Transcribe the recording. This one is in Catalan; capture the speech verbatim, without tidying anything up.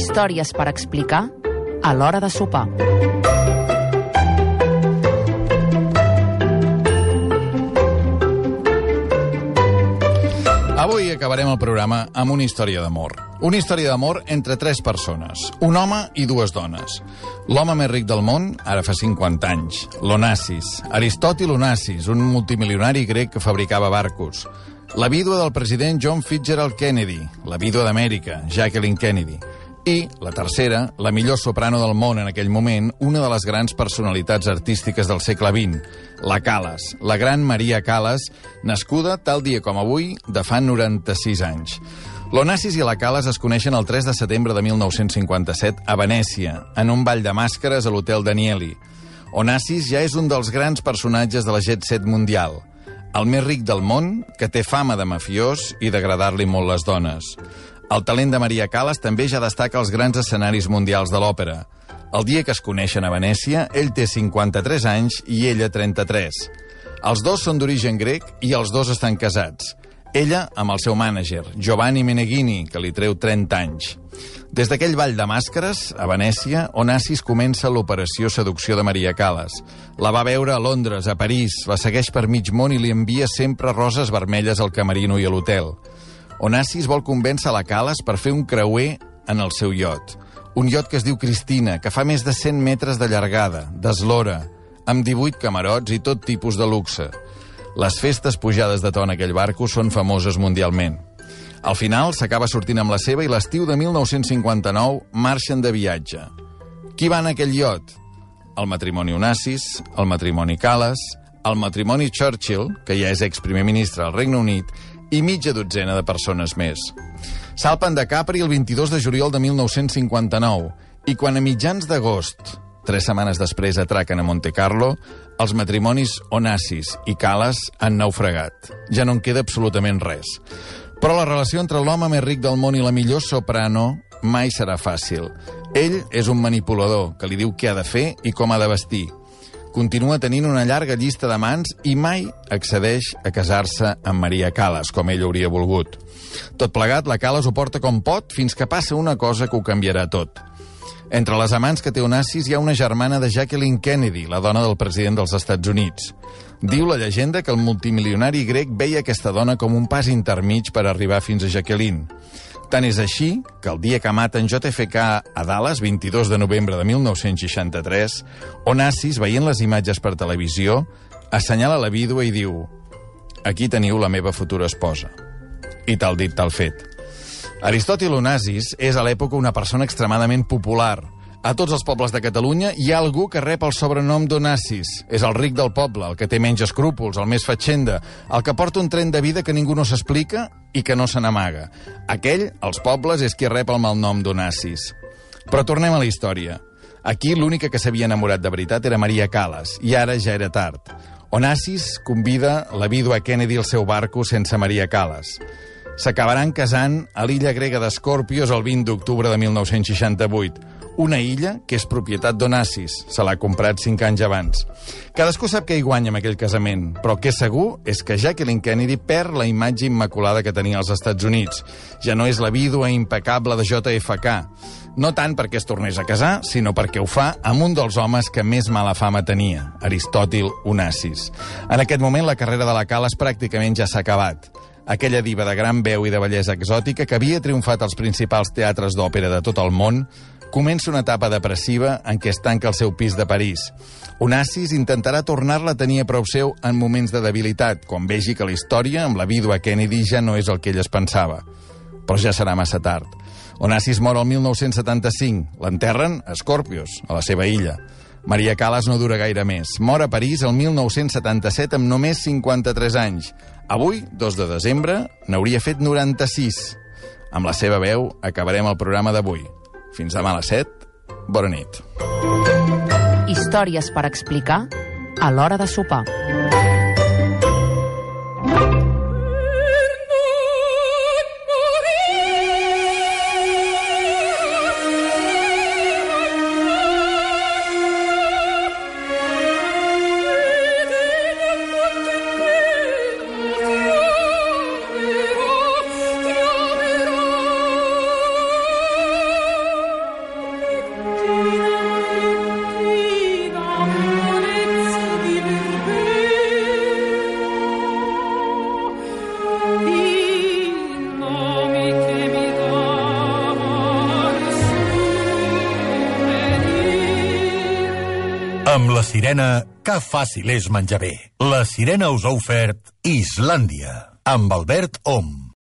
Històries per explicar a l'hora de sopar. Avui acabarem el programa amb una història d'amor. Una història d'amor entre tres persones, un home i dues dones. L'home més ric del món, ara fa cinquanta anys, l'Onassis. Aristòtil Onassis, un multimilionari grec que fabricava barcos. La vídua del president John Fitzgerald Kennedy, la vídua d'Amèrica, Jacqueline Kennedy. I, la tercera, la millor soprano del món en aquell moment, una de les grans personalitats artístiques del segle vint, la Callas, la gran Maria Callas, nascuda tal dia com avui, de fa noranta-sis anys. L'Onassis i la Callas es coneixen el tres de setembre de mil nou-cents cinquanta-set a Venècia, en un ball de màscares a l'Hotel Danieli. Onassis ja és un dels grans personatges de la jet set mundial, el més ric del món, que té fama de mafiós i d'agradar-li molt les dones. El talent de Maria Callas també ja destaca als grans escenaris mundials de l'òpera. El dia que es coneixen a Venècia, ell té cinquanta-tres anys i ella trenta-tres. Els dos són d'origen grec i els dos estan casats. Ella amb el seu mànager, Giovanni Meneghini, que li treu trenta anys. Des d'aquell ball de màscares, a Venècia, Onassis comença l'operació seducció de Maria Callas. La va veure a Londres, a París, la segueix per mig món i li envia sempre roses vermelles al camerino i a l'hotel. Onassis vol convèncer la Callas per fer un creuer en el seu iot. Un iot que es diu Cristina, que fa més de cent metres de llargada, d'eslora, amb divuit camarots i tot tipus de luxe. Les festes pujades de to en aquell barco són famoses mundialment. Al final s'acaba sortint amb la seva i l'estiu de mil nou-cents cinquanta-nou marxen de viatge. Qui va en aquell iot? El matrimoni Onassis, el matrimoni Callas, el matrimoni Churchill, que ja és ex-primer ministre del Regne Unit, i mitja dotzena de persones més. Salpen de Capri el vint-i-dos de juliol de mil nou-cents cinquanta-nou i quan a mitjans d'agost, tres setmanes després, atraquen a Monte Carlo, els matrimonis Onassis i Callas han naufragat. Ja no en queda absolutament res. Però la relació entre l'home més ric del món i la millor soprano mai serà fàcil. Ell és un manipulador que li diu què ha de fer i com ha de vestir. Continua tenint una llarga llista d'amants i mai accedeix a casar-se amb Maria Callas, com ell hauria volgut. Tot plegat, la Callas ho porta com pot fins que passa una cosa que ho canviarà tot. Entre les amants que té Onassis hi ha una germana de Jacqueline Kennedy, la dona del president dels Estats Units. Diu la llegenda que el multimilionari grec veia aquesta dona com un pas intermig per arribar fins a Jacqueline. Tant és així que el dia que maten J F K a Dallas, vint-i-dos de novembre de mil nou-cents seixanta-tres, Onassis, veient les imatges per televisió, assenyala la vídua i diu: «Aquí teniu la meva futura esposa». I tal dit, tal fet. Aristòtil Onassis és a l'època una persona extremadament popular. A tots els pobles de Catalunya hi ha algú que rep el sobrenom d'Onassis. És el ric del poble, el que té menys escrúpols, el més fatxenda, el que porta un tren de vida que ningú no s'explica i que no se n'amaga. Aquell, als pobles, és qui rep el malnom d'Onassis. Però tornem a la història. Aquí l'única que s'havia enamorat de veritat era Maria Callas, i ara ja era tard. Onassis convida la vídua Kennedy al seu barco sense Maria Callas. S'acabaran casant a l'illa grega d'Escorpios el vint d'octubre de mil nou-cents seixanta-vuit. Una illa que és propietat d'Onassis. Se l'ha comprat cinc anys abans. Cadascú sap que hi guanya amb aquell casament, però el que és segur és que Jacqueline Kennedy perd la imatge immaculada que tenia als Estats Units. Ja no és la vídua impecable de J F K. No tant perquè es tornés a casar, sinó perquè ho fa amb un dels homes que més mala fama tenia, Aristòtil Onassis. En aquest moment la carrera de la Callas pràcticament ja s'ha acabat. Aquella diva de gran veu i de bellesa exòtica que havia triomfat als principals teatres d'òpera de tot el món comença una etapa depressiva en què es tanca el seu pis de París. Onassis intentarà tornar-la a tenir a prop seu en moments de debilitat, quan vegi que la història amb la vídua Kennedy ja no és el que ell es pensava. Però ja serà massa tard. Onassis mor el mil nou-cents setanta-cinc. L'enterren a Escorpios, a la seva illa. Maria Callas no dura gaire més. Mor a París el mil nou-cents setanta-set amb només cinquanta-tres anys. Avui, dos de desembre, n'hauria fet noranta-sis. Amb la seva veu acabarem el programa d'avui. Fins demà a les set. Bona nit. Històries per explicar a l'hora de sopar. Amb la Sirena, que fàcil és menjar bé. La Sirena us ha ofert Islàndia, amb Albert Om.